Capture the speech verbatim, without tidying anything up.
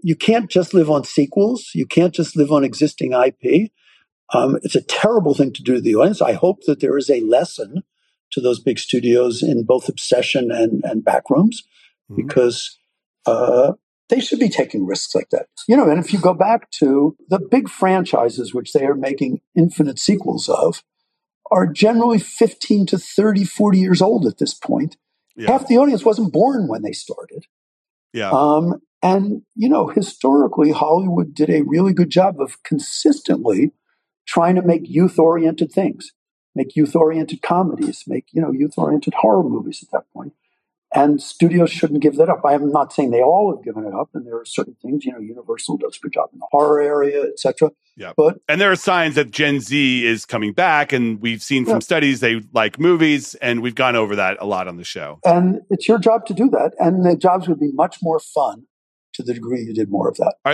you can't just live on sequels. You can't just live on existing I P. Um, it's a terrible thing to do to the audience. I hope that there is a lesson to those big studios in both Obsession and, and Backrooms, mm-hmm. because uh, they should be taking risks like that. You know, and if you go back to the big franchises, which they are making infinite sequels of, are generally fifteen to thirty, forty years old at this point. Yeah. Half the audience wasn't born when they started. Yeah. Um, and, you know, historically, Hollywood did a really good job of consistently trying to make youth-oriented things, make youth-oriented comedies, make, you know, youth-oriented horror movies at that point. And studios shouldn't give that up. I'm not saying they all have given it up, and there are certain things, you know, Universal does a good job in the horror area, et cetera. Yeah. But and there are signs that Gen Z is coming back, and we've seen from yeah. studies they like movies, and we've gone over that a lot on the show. And it's your job to do that, and the jobs would be much more fun to the degree you did more of that.